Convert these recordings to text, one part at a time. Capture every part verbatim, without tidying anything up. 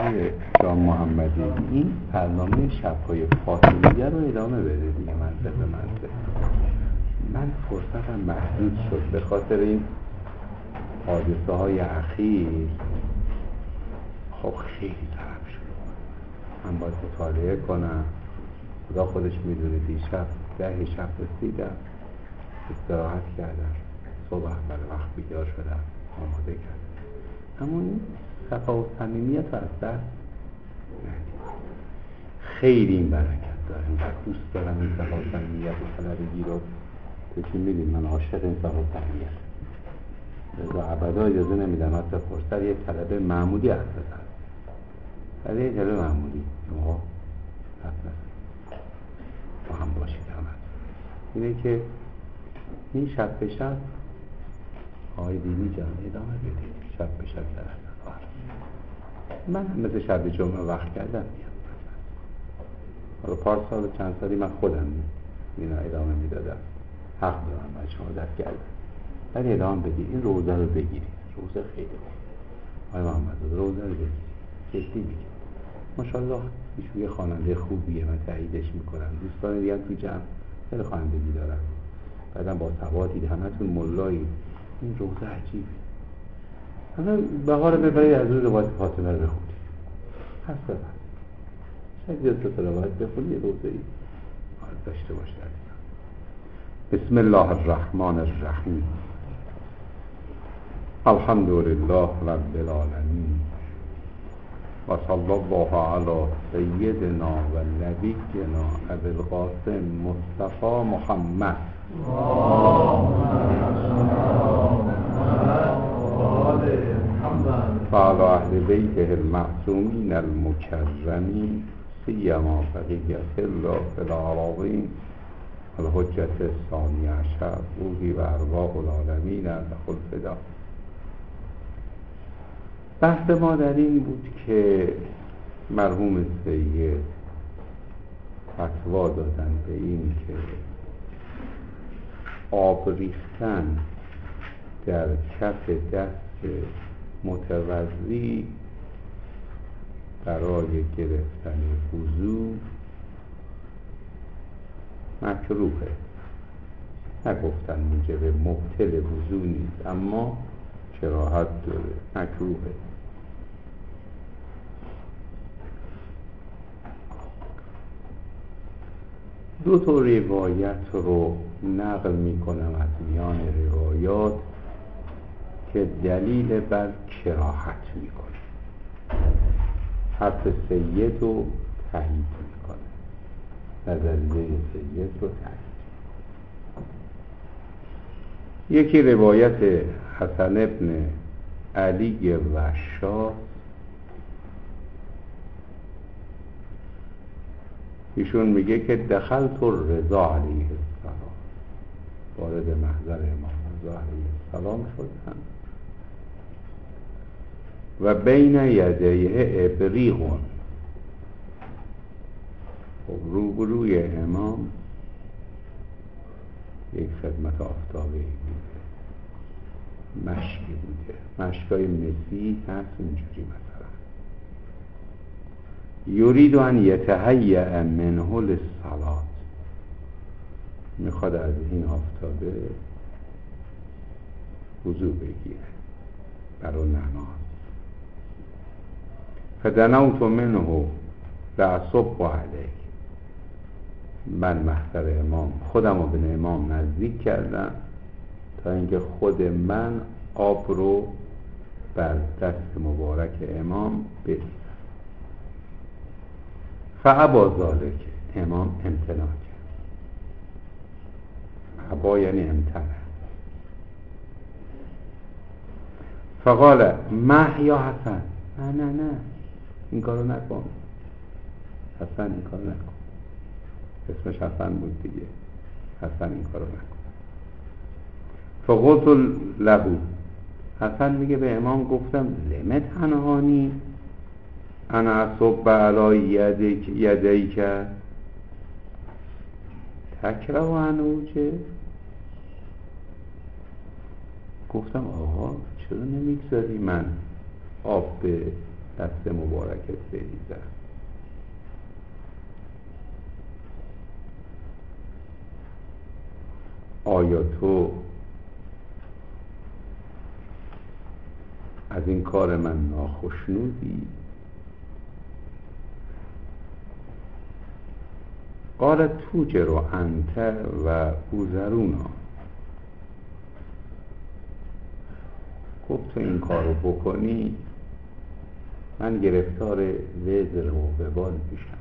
آقای جان محمدی این برنامه شب‌های فاطمیه رو ادامه بده دیگه، منطق به منطق. من فرصتم محدود شد به خاطر این حادثه های اخیر. خب خیلی طرف شد، من باید مطالعه کنم. خدا خودش میدونه دیشب ده شب رسیدم، استراحت کردم، صبح برای وقت بیدار شدم، آماده کردم. اما این صفا و صمیمیت رو از دست ندید. خیلی این برکت داره. من دوست دارم این صفا و صمیمیت و طلبگی رو. تو میدید من عاشق این صفا و صمیمیت و ابدا اجازه نمیدم حتی فرصت یک طلبه معمولی حرف بزنم. ولی یک طلبه معمولی شما حرف نزنید، با هم باشید. همه اینه که این شب به شب آقای دینی جان ادامه بدید. شب به شب طرف من هم مثل شب جمعه وقت کردم میام. حالا پارسال و چند سالی من خودم اینا ادامه میدادم. حق دارم باید شما دست کردم، ولی ادامه بدید. این روزه رو بگیرید. روزه خیلی خوب. آقای محمد روزه رو بگیرید. جدی میگم. ماشاءالله ایشون یه خواننده خوبیه، من تاییدش میکنم. دوستان دیگه تو جمع خیلی خوانندگی دارن، بعدم با سوادید، همتون ملایی. این روزه عجیبه. حالا بهار ببرید از روز روایت فاطمه رو بخونید. هست ببر شاید یه سه روایت بخونید، یه روزه ای داشته باشید. بسم الله الرحمن الرحیم. الحمد لله رب العالمین و صلی الله علی سیدنا و نبینا ابی القاسم مصطفی محمد و علی اهل بیته المعصومین المکرمین سیما بقیت الله فی العالمین الحجت ثانی عشر روحی و ارواح العالمین لهو الفدا. بحث ما در این بود که مرحوم سید فتوا دادن به این که آب ریختن در کف دست متوضی برای گرفتن وضو مکروهه. نگفتن موجب مبطل وضو نیست، اما کراهت داره، مکروهه. دو تا روایت رو نقل می کنم از میان روایات که دلیل بر کراهت می کنه. حرف سید رو تایید می کنه، نظریه سید رو تایید. یکی روایت حسن ابن علی وشاش، ایشون میگه که دخلت الرضا علیه السلام، وارد محضر امام رضا علیه السلام شدن و بین یدیه ابریقون، روبروی امام یک خدمت آفتابی بوده، مشکی بوده، مشکای مسیح هست اینجوری مثلا. یرید ان یتهیأ منه للصلاة، میخواد از این آفتابه وضو بگیره برای نماز. فدنوت منه لأصب علیه، من محضر امام خودم رو به امام نزدیک کردم تا اینکه خود من آب رو بر دست مبارک امام بریزم. فابا ذلک، امام امتناع کرد. ابا یعنی امتناع. فقال مه یا حسن، نه نه نه این کارو نکن حسن، این کارو نکن. اسمش حسن بود دیگه، حسن این کارو نکن. فقلت له، حسن میگه به امام گفتم لم تنهانی انا اصب علی یدیک یدیک تکره عنه، چه گفتم آقا چرا نمیگذاری من آب به دست مبارکت بریزم. آیا تو از این کار من ناخشنودی؟ قال توجر انت و اوزرونا. گفت تو این کارو بکنی من گرفتار وزر و وبال میشم.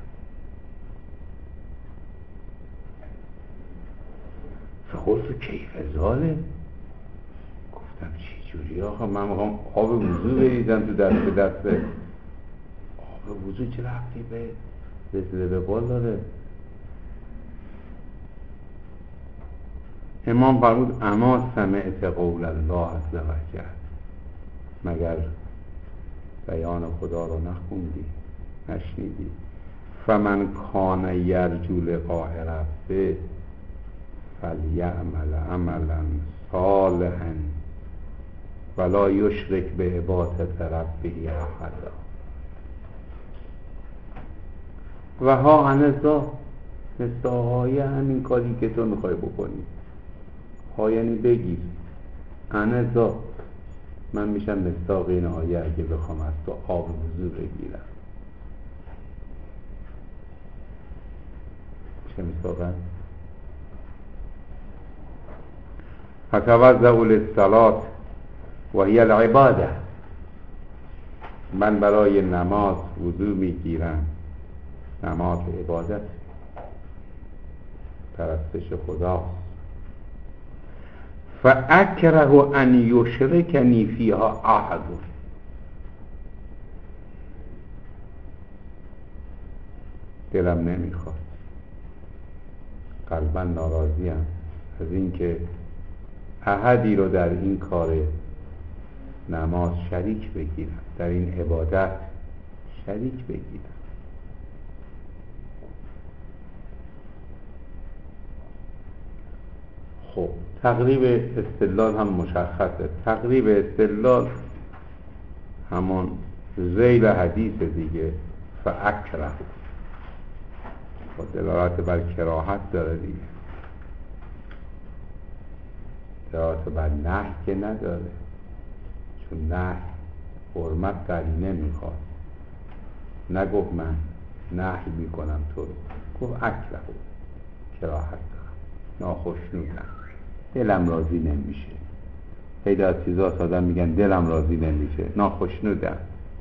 فقلت کیف ذالک. گفتم چی جوری آخه من میخوام آب وضو بریزم تو دست به دست. آب وضو چه ربطی به وزر و وبال داره؟ امام فرمود اما سمعت قول الله عز وجل، مگر بیان خدا رو نخوندی نشنیدی؟ فمن کان یرجو لقاء ربه فلیعمل عملا صالحا ولا یشرک بعبادت ربه احدا. و ها انذا، مثل های همین کاری که تو میخوای بکنی. ها یعنی بگیر، انذا من میشم مصداق این آیه اگه بخوام از تو آب وضو بگیرم. چه مصداقم؟ فتوضأ للصلاة و هی العباده. من برای نماز وضو میگیرم. نماز عبادت، پرستش خداست. فاکره ان یشرکنی فیها احد. دلم نمیخواد، قلبا ناراضیم از اینکه احدی رو در این کار نماز شریک بگیرم، در این عبادت شریک بگیرم. خب تقریب استدلال هم مشخصه. تقریب استدلال همون ذیل حدیث دیگه، فاکره با دلالت بر کراهت داره دیگه، دلالت بر نهی که نداره، چون نهی حرمت قرینه میخواد. نگفت من نهی میکنم تو رو، گفت اکره، کراهت دارم، ناخشنودم، دلم راضی نمیشه. خیلی از چیزا آدم میگن دلم راضی نمیشه، ناخشنودم.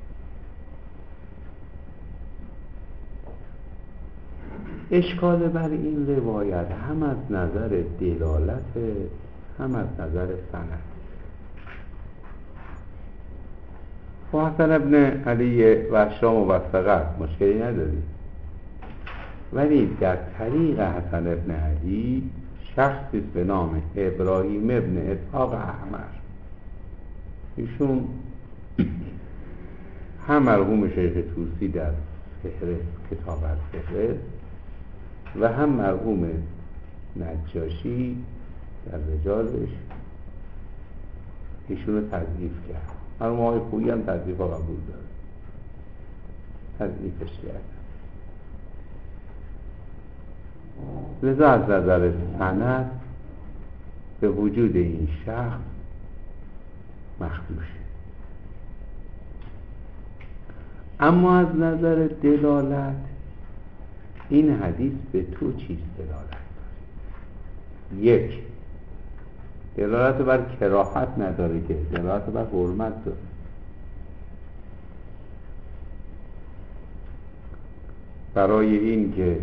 اشکال بر این روایت هم از نظر دلالت هم از نظر سند. و حسن ابن علی و شام موثقه، مشکلی نداری، ولی در طریق حسن ابن علی شخصی به نام ابراهیم ابن اسحاق احمر، ایشون هم مرحوم شیخ طوسی در فهرست، کتاب الفهرست، و هم مرحوم نجاشی در رجالش ایشون رو تضعیف کرد. مرحوم آقای خویی هم تضعیف ها قبول داره، تضعیفش کرد. لذا از نظر سند به وجود این شخص مخدوشه. اما از نظر دلالت این حدیث به تو چیز دلالت داره؟ یک، دلالت بر کراهت نداره که دلالت بر حرمت داره. برای این که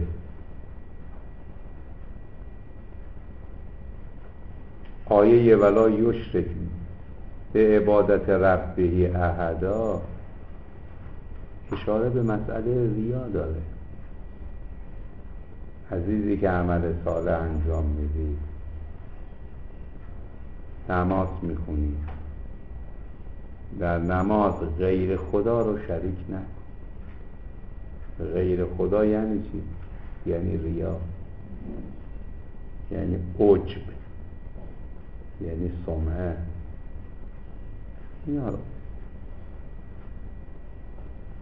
آیه ولا یشرک به عبادت ربه احدا اشاره به مسئله ریا داره. عزیزی که عمل صالح انجام میدی، نماز میخونی، در نماز غیر خدا رو شریک نکن. غیر خدا یعنی چی؟ یعنی ریا، یعنی عجب، یعنی سمعه. اینا رو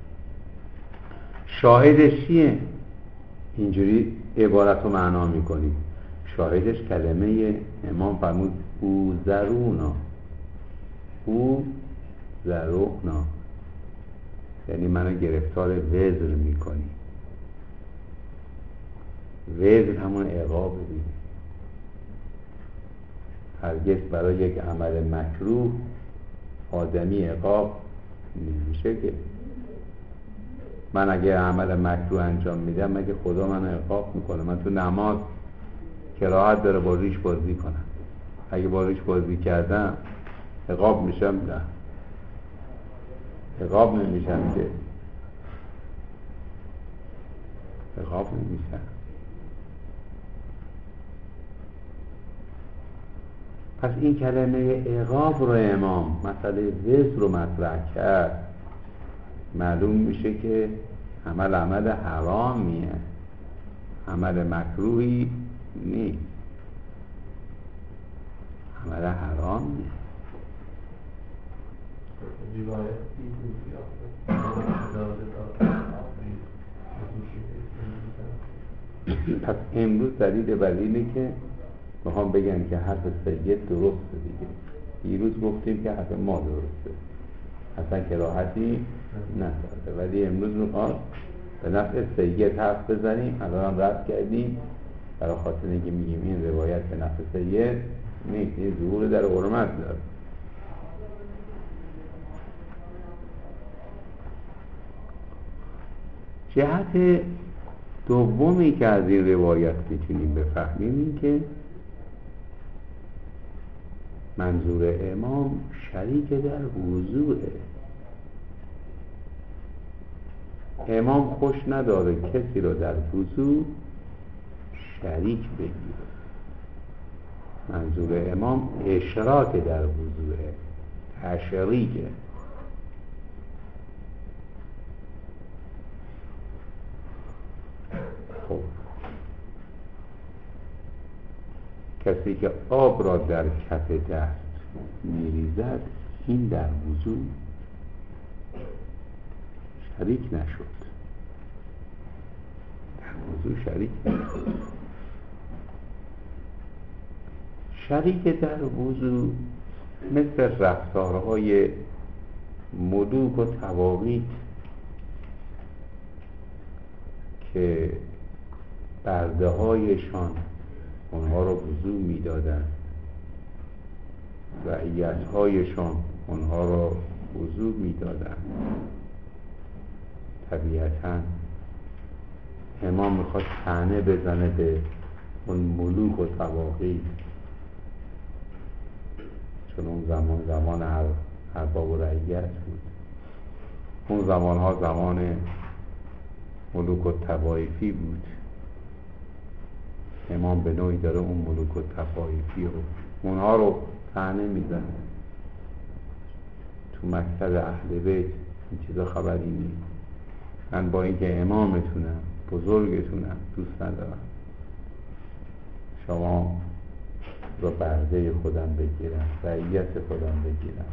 شاهدش چیه؟ اینجوری عبارت رو معنا میکنید. شاهدش کلمه امام فرمود او زرونا، او زرونا، یعنی منو گرفتار وزر میکنی. وزر همون عقاب دیگه. هرگز برای یک عمل مکروه آدمی عقاب نمیشه که. من اگه عمل مکروه انجام میدم مگه خدا منو عقاب میکنه؟ من تو نماز کراهت داره با ریش بازی کنم، اگه با ریش بازی کردم عقاب میشم؟ نه، عقاب نمیشم که، عقاب نمیشم. پس این کلمه عقاب رو امام مسئله وزر رو مطرح کرد، معلوم میشه که عمل عمل حرامیه، عمل مکروهی نیست، عمل حرامیه. پس امروز دلیل بر اینه که میخوام بگن که حرف سید درسته دیگه. دیروز گفتیم که حرف ما درسته، اصلا کراهتی نداره، ولی امروز میخوام به نفع سید حرف بزنیم. الان هم رد کردیم برای خاطر اینکه میگیم این روایت به نفع سید نیست، این ظهور در حرمت داره. جهت دومی که از این روایت میتونیم بفهمیم این که منظور امام شریک در وضوعه. امام خوش نداره کسی رو در وضوع شریک بگیره. منظور امام اشراک در وضوعه، تشریکه. خب کسی که آب را در کف دست میریزد این در وضوع شریک نشد، در وضوع شریک نشد. شریک در وضوع مثل رفتارهای ملوک و طواغیت که برده هایشان اونها رو وضوع میدادن، رعیت هایشان اونها رو وضوع میدادن. طبیعتاً امام میخواد طعنه بزنه به اون ملوک و طواغیت، چون اون زمان زمان ارباب و رعیت بود. اون زمان ها زمان ملوک و طوایفی بود. امام به نوعی داره اون ملوک و طوایفی رو اونها رو طعنه میزنه. تو مکتب اهل بیت این چیزا خبری نیست. من با اینکه امامتونم، بزرگتونم، دوست ندارم شما رو برده خودم بگیرم، رعیت خودم بگیرم،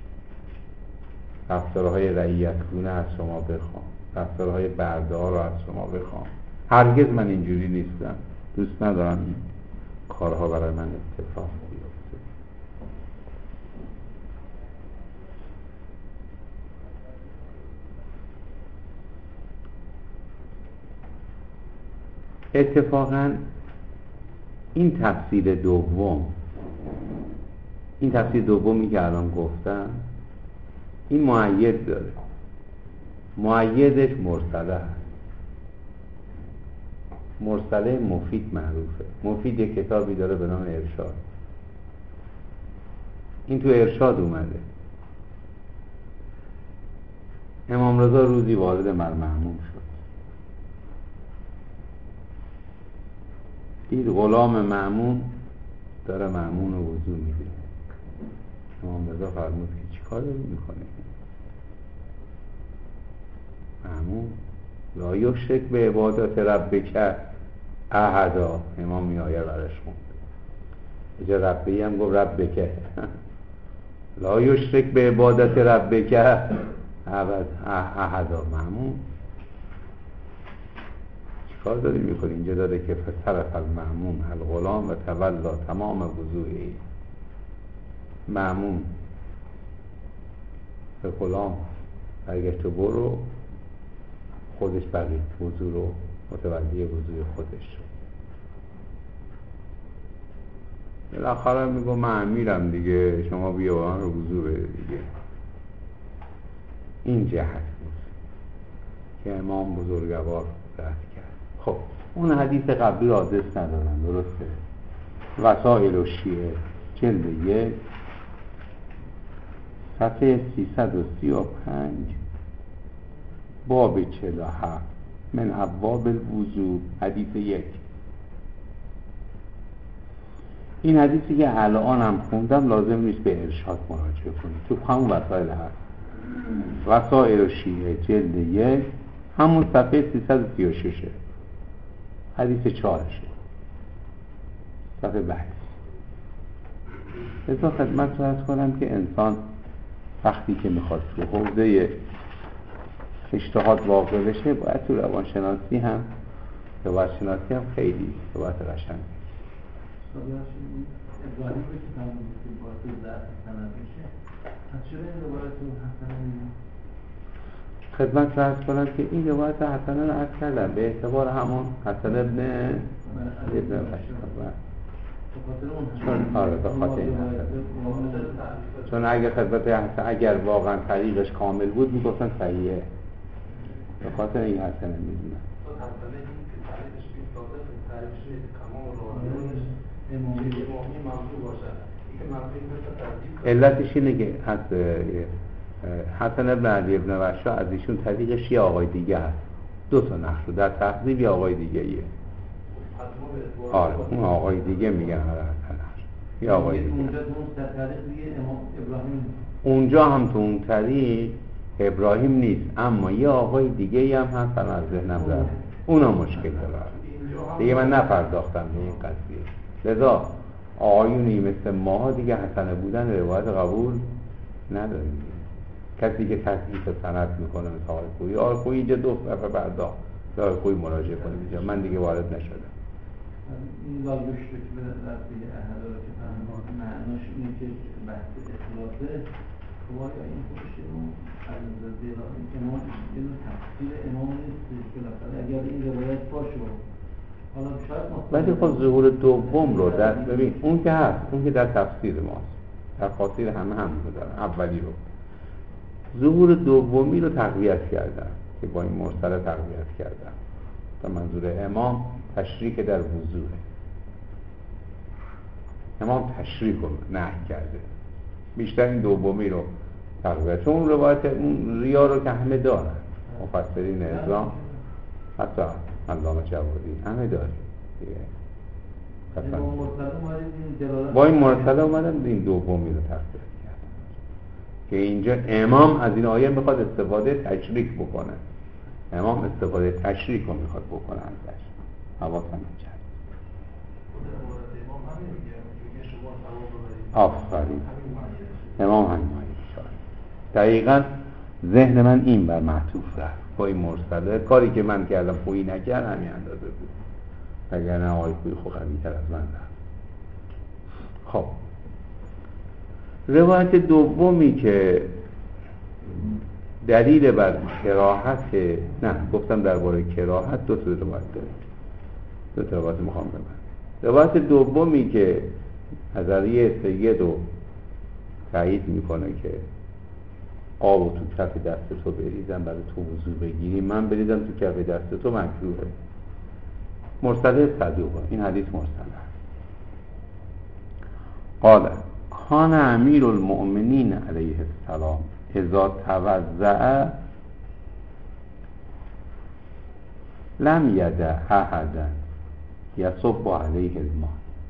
رفتارهای رعیتگونه از شما بخوام، رفتارهای برده ها رو از شما بخوام. هرگز من اینجوری نیستم، دوست ندارم این کارها برای من اتفاق بیفته. اتفاقاً این تفسیر دوم، این تفسیر دومی که الان گفتم این مؤید داره. مؤیدش مرسله هست. مرسله مفید معروفه. مفید یک کتابی داره به نام ارشاد. این تو ارشاد اومده. امام رضا روزی وارد مأمون شد، دید غلام مأمون داره مأمون رو وضو میده. امام رضا فرمود که چی کار داری میکنه؟ مأمون لا یشرک به عبادت ربک احدا. امام این آیه براش خوند. اینجا ربی هم گفت ربک لا یشرک به عبادت ربک احدا. مأمون چیکار داری میکنی؟ اینجا داره که فصرف المأمون الغلام و تولا تمام وضوعی. مأمون به غلام برگشت و برو، خودش بقیه وضوع رو متولی وضوع خودش شد. بالاخره میگو من امیرم دیگه، شما بیا من رو وضوع بده دیگه. این جهت بود که امام بزرگوار رد کرد. خب اون حدیث قبلی را آدرس ندارن، درسته؟ وسائل و شیعه جلد یک صفحه سیصد و سی و پنج باب چهل و هفت من ابواب الوضوء حدیث یک. این حدیثی که الان هم خوندم لازم نیست به ارشاد مراجعه کنید، تو همون وسائل هست. وسائل و شیعه جلد یک همون صفحه سیصد و سی و شش حدیث چهارشه، صفحه بحث. لذا خدمت رو عرض کنم که انسان وقتی که میخواد تو حوزه اجتهاد واقع بشه باید تو روانشناسی هم روانشناسی هم خیلی باید قشنگ ابراهیم رو که فرمودید که باید ضعف سند میشه، پس چرا این روایت رو حسن نمیدونم؟ خدمت رو عرض کنم که این روایت حسن رو عرض کردم به اعتبار همون حسن ابن ابن بشکر، چون آره به خاطر این حسن، چون اگر خدمت حسن اگر واقعا طریقش کامل بود میگفتن صحیحه، به خاطر این حسن میدونم. علتش اینه که حسن ابن علی ابن رشا از ایشون طریقش یه آقای دیگه هست، دو تا نقش در تقریب یه آقای دیگه ایه. آره اون آقای دیگه میگن آره حسن یه آقای دیگه. اونجا هم تو اون طریق ابراهیم نیست، اما یه آقای دیگه هم هست از ذهنم رفت، اونا مشکل داره دیگه، من نپرداختم به این قضیه. لذا آقایونی مثل ماها دیگه حسنه بودن روایت قبول نداریم. کسی که تصحیح سند میکنه مثل آقای خویی، آقای خویی اینجا دو دفعه پرداخت به آقای خویی مراجعه کنه اینجا، من دیگه وارد نشدم. این لاگوش رو که به رفتی احدا رو که فهمات معناش اینه که بحث اخلاصه خواهی این خوشه اون از زیران امام اینو تفسیر امام نیست که لطفا اگر این روایت باشه حالا شاید ولی خب ظهور دوم رو در ببین اون که هست، اون که در تفسیر ماست، در خاطر همه هم رو دارن. اولی رو ظهور دومی رو تقویت کردن که با این مرسله تقویت کردن تا منظور امام تشریک در وضوعه. امام تشریک رو نهی کرده، بیشتر این دومی رو تقویت، چون اون روایت اون ریا رو که همه دارن، مفسرین اسلام حتی علامه جوادی همه داره دیگه. با این مرسله اومدن این دومی رو تقویت کردن که اینجا امام از این آیه میخواد استفاده تشریک بکنه، امام استفاده تشریک رو میخواد بکنه ازش. حواسم می‌جرد. آفرین امام همین آیه شد. دقیقاً ذهن من این بر معطوف رفت با این مرسله. کاری که من کردم خویی نکرد همین اندازه بود، وگرنه آقای خویی خود قوی‌تر از من رفت. خب روایت دومی که دلیل بر کراهت، نه گفتم درباره کراهت دو تا روایت داریم، دو تا روایت میخوام ببرم. روایت دومی که نظریه سید رو تایید میکنه که آب تو کف دست تو بریزم برای تو وضو بگیری، من بریزم تو کف دست تو مکروهه. مرسله صدوقه، این حدیث مرسله. قال کان امیر المؤمنین علیه السلام اذا توضع لم یدع احدا یصب علیه الماء.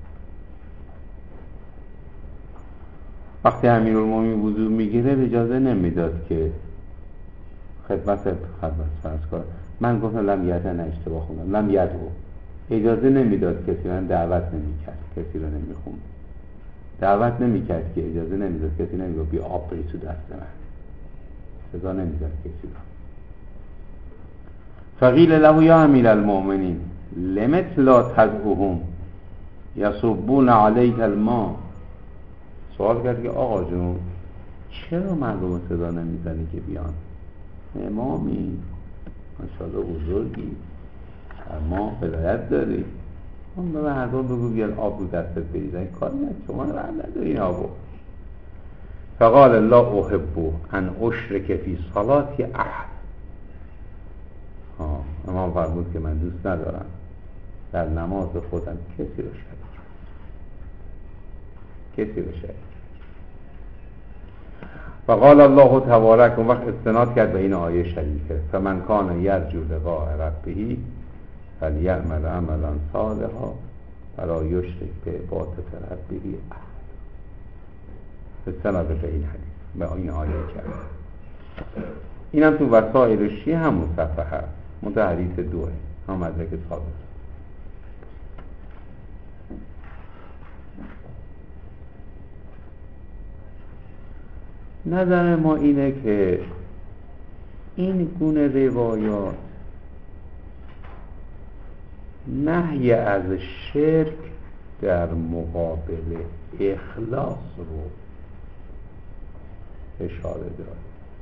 وقتی امیرالمومنین وضو میگیره اجازه نمیداد که خدمت خدمت فرض کنه، من گفتم لم یدع، نه اشتباه خوندم، لم یدع، اجازه نمیداد کسی رو دعوت نمیکرد، کسی رو نمیخوند، دعوت نمیکرد که اجازه نمیداد کسی نمیگفت بیا آب بریز تو دست من، سزا نمیداد کسی رو. فقیل له یا امیر المؤمنین لمت لا تدعوهم یصبون علیک الماء. سوال کرد که آقا جون چرا مردم صدا نمیزنی که بیان؟ امامی ماشاءالله بزرگی ما ولایت داری، اون به مردم بگو بیان آب رو دستت بریزن، کاری نه شما رو نداری آبو. فقال لا احب ان اشرک فی صلاتی احد. امام فرمود که من دوست ندارم در نماز خودم کسی رو شریک کسی رو شریک. فقال الله تبارک، اون وقت استناد کرد به این آیه شریفه، فمن کان یرجو لقاء ربه فلیعمل عملا صالحا ولا یشرک بعبادة ربه احد. استناد به این حدیث، به این آیه کرد. اینم تو وسائل شیعه همون صفحه هست، منتها حدیث دوه، هم مدرک ثابت. نظر ما اینه که این گونه روایات نهی از شرک در مقابل اخلاص رو اشاره داره،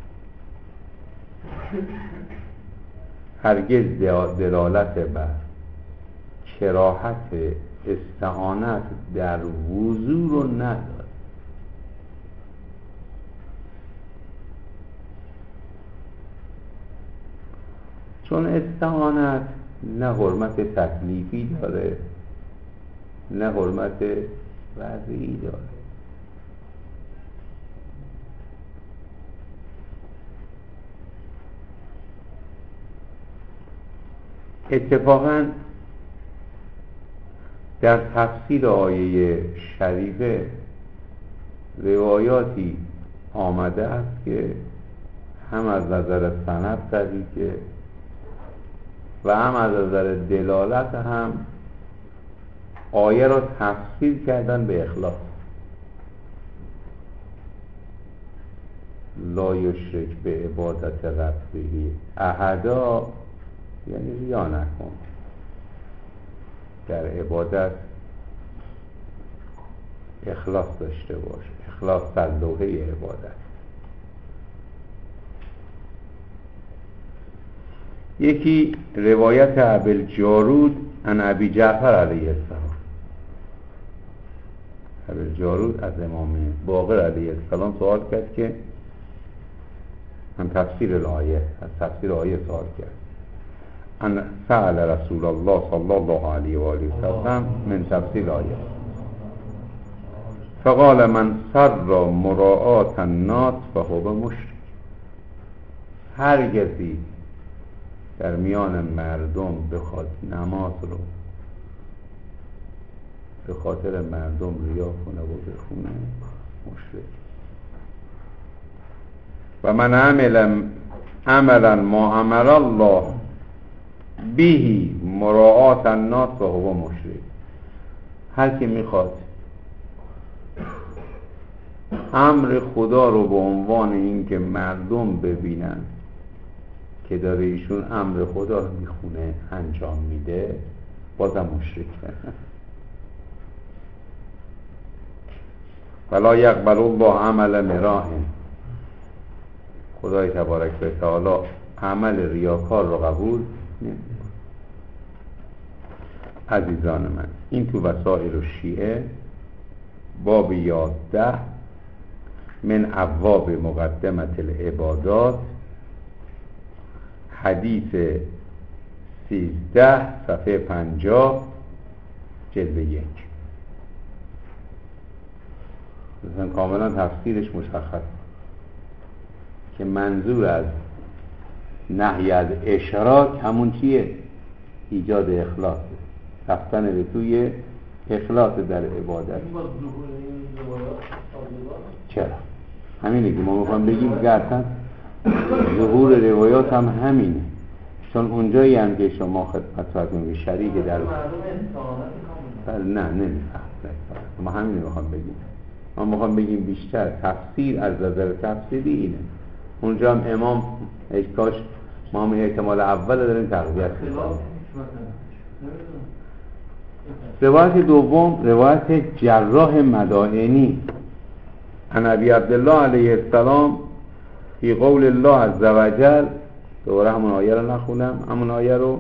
هرگز دلالت بر کراهت استعانت در وضو رو نداره. چون استعانت نه حرمت تکلیفی داره نه حرمت وضعی داره. اتفاقاً در تفسیر آیه شریفه روایاتی آمده است که هم از نظر سند صحیحه و هم از نظر دلالت هم آیه را تفسیر کردن به اخلاص. لا یشرک به عبادت ربه احدا، یعنی ریا نکن در عبادت، اخلاص داشته باش، اخلاص در لوحه عبادت. یکی روایت ابوالجارود عن ابی جعفر علیه السلام. ابوالجارود از امام باقر علیه السلام سوال کرد که هم تفسیر الآیه، از تفسیر آیه سوال کرد، ان سأل رسول الله صلی الله علیه و آله وسلم من تفسیر آیه فقال من سر مراعات الناس فهو مشرک. هر کسی در میان مردم بخواد نماز رو به خاطر مردم ریا کنه و بخونه، مشرک. و من عمل عملا ما امر الله بهی مراعات الناس فهو مشرک. هر کی میخواد امر خدا رو به عنوان این که مردم ببینن که داره ایشون امر خدا رو میخونه انجام میده، بازم مشرکه. ولا یقبل الله عمل مراء. خدای تبارک و تعالی عمل ریاکار رو قبول نمیکنه. عزیزان من، این تو وسائل الشیعه باب یازده من ابواب مقدمت العبادات، حدیث سیزده صفحه پنجاه جلد یک. مثلا کاملا تفسیرش مشخص که منظور از نهی از اشراک همون چیه؟ ایجاد اخلاص، رفتن به توی اخلاص در عبادت. چرا؟ همینه که ما میخوام بگیم که اصلا ظهور روایات هم همینه، چون اونجایی هم که شما خدمت فرمودید شریک در نه نمیفهم. ما همینه میخوام بگیم. ما میخوام بگیم بیشتر تفسیر از نظر تفسیری اینه. اونجا هم امام کاش ما هم احتمال اول داریم تقویت می‌کنیم. روایت دوم روایت جراح مدائنی عن ابی عبدالله علیه السلام فی قول الله عز وجل، دوباره همون آیه رو نخونم، همون آیه رو.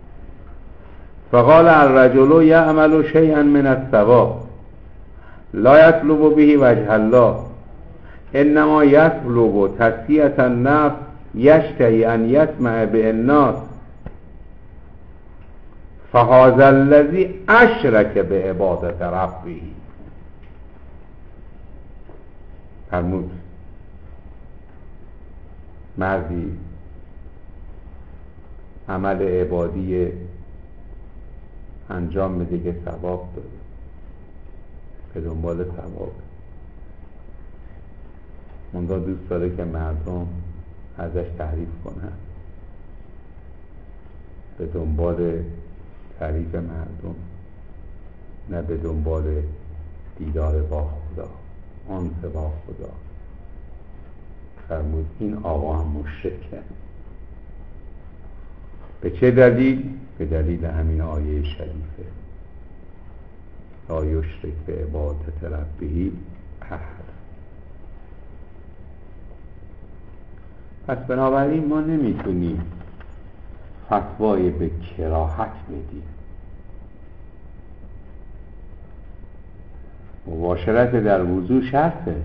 فقال الرجل یعمل شیئا من الثواب لا یطلب به وجه الله انما یطلب تسکیة النفس یشتهی ان یسمع به الناس فهذا الذی اشرک به عبادت ربه. فرمود مردی عمل عبادی انجام میده که ثواب داره، به دنبال ثواب، اونجا دوست داره که مردم ازش تعریف کنن، به دنبال تعریف مردم، نه به دنبال دیدار با خدا، آنس با خدا. فرمود این آقا هم مشرکه. به چه دلیل؟ به دلیل همین آیه شریفه لا یشرک به عبادت ربه احد. پس بنابراین ما نمیتونیم فتوای به کراهت بدیم. مباشرت در وضو شرطه.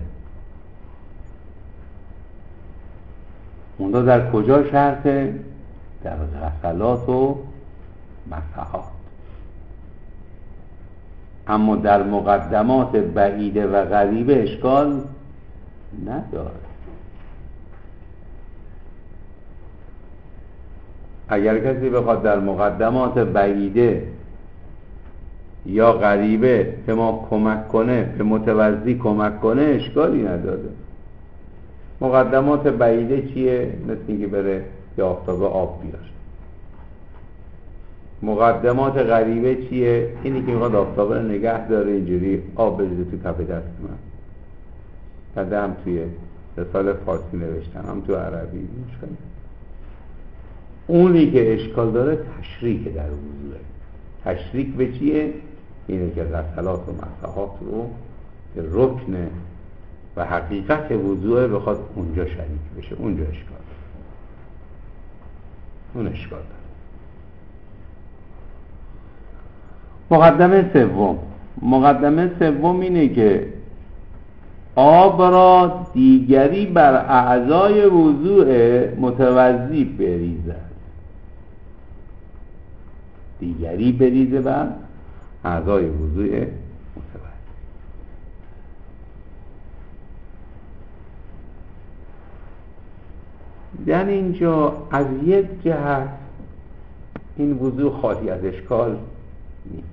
اونجا در کجا شرطه؟ در غسلات و مسحات. اما در مقدمات بعیده و غریبه اشکال نداره. اگر کسی بخواد در مقدمات بعیده یا غریبه به ما کمک کنه، به متوضی کمک کنه، اشکالی نداره. مقدمات بعیده چیه؟ مثل اینکه بره یا آفتابه آب بیاره. مقدمات غریبه چیه؟ اینی که میخواد آفتابه رو نگه داره، اینجوری آب بریزه تو کف دست من. بعد هم توی رساله فارسی نوشتن، هم تو عربی میشکنه. اونی که اشکال داره تشریک در وضوعه. تشریک به چیه؟ اینه که غسلات و مسحات رو که رکن و حقیقت وضوعه بخواد اونجا شریک بشه، اونجا اشکال داره. اون اشکال داره. مقدمه سوم مقدمه سوم اینه که آب را دیگری بر اعضای وضوع متوضی بریزد. دیگری بریزه بر اعضای وضوع متوضی. یعنی اینجا از یک جهت این وضوع خالی از اشکال نیست.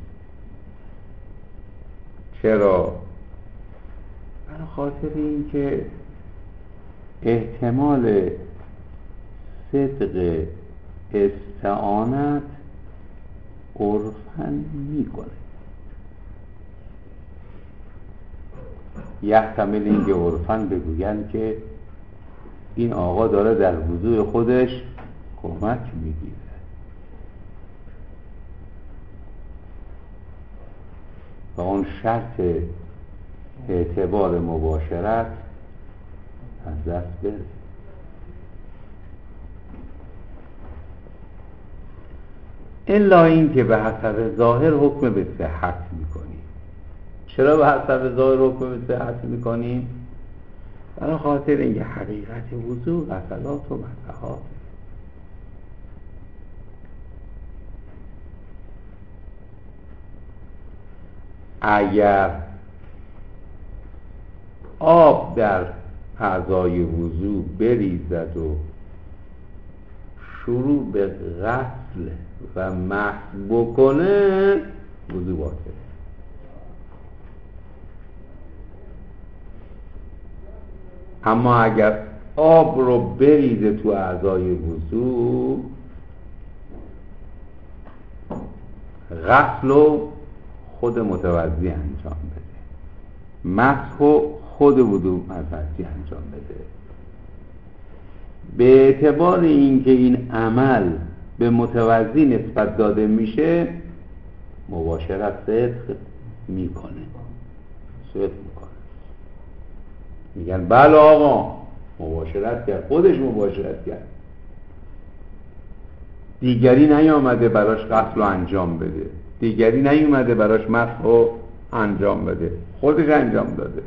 چرا؟ برای خاطر این که احتمال صدق استعانت عرفاً میکنه. یحتمل این که عرفاً بگوین که این آقا داره در وضوع خودش کمک میگیره. و اون شرط اعتبار مباشرت از دست بره. الا این که به حسب ظاهر حکم به صحت میکنیم. چرا به حسب ظاهر حکم به صحت میکنیم؟ برای خاطر اینکه حقیقت وضوع غسلات و مسحات. اگر آب در اعضای وضوع بریزد و شروع به غسل و مسح بکنه، وضوع باطله. اما اگر آب رو بریزه تو اعضای وضوع، غسل رو خود متوضی انجام بده، مسح رو خود وضوع متوضی انجام بده. به اعتبار اینکه این عمل به متوضی نسبت داده میشه مباشرت صدق میکنه، صدق میکنه. میگن بله آقا مباشرت کرد، خودش مباشرت کرد، دیگری نیامده براش غسل رو انجام بده، دیگری نیومده براش مسح رو انجام بده، خودش انجام داده.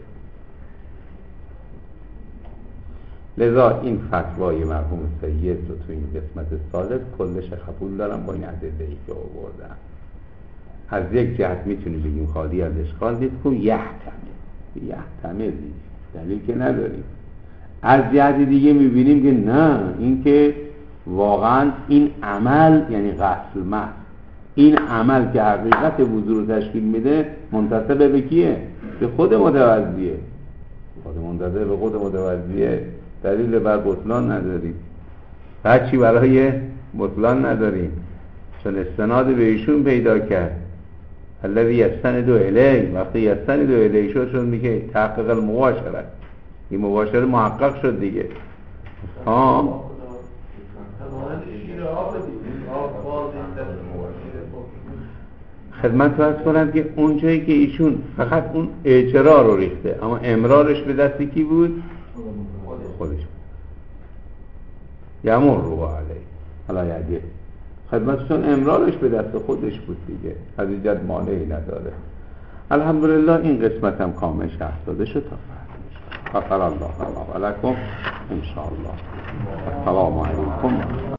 لذا این فتوای مرحوم سید رو تو این قسمت ثالث کلش قبول دارم با این ادله‌ای که آوردن. از یک جهت میتونیم بگیم خالی از اشکال نیست که یحتمل یحتمل نیست، دلیل که نداریم. از جهت دیگه میبینیم که نه، این که واقعا این عمل یعنی غسل مسح، این عمل که حقیقت وضو رو تشکیل میده منتسب به کیه؟ به خود متوضیه. خود منتسب به خود متوضیه، دلیل بر بطلان نداریم، هرچی برای بطلان نداریم، چون استناد به ایشون پیدا کرد. الذی یستند الیه، وقتی یستند الیه شد چون میگه تحقق المباشره، این مباشره محقق شد دیگه. ها خدمت رو عرض کنم که اون جایی که ایشون فقط اون اجرا رو ریخته، اما امرارش به دست کی بود؟ خودش. یامر رو علیه حالا یادی خدمتشون امرارش به دست خودش بود دیگه، از ایجاد مانعی نداره. الحمدلله این قسمت هم کامل شرح داده شد. تا فردا غفر الله علیکم ان شاء الله. السلام علیکم.